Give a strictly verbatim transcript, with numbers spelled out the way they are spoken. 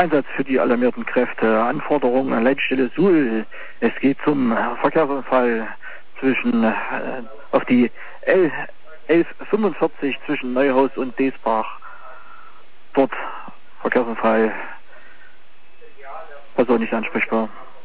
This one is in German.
Einsatz für die alarmierten Kräfte. Anforderungen an Leitstelle Suhl. Es geht zum Verkehrsunfall zwischen äh, auf die elf fünfundvierzig zwischen Neuhaus und Desbach. Dort Verkehrsunfall. Person nicht ansprechbar.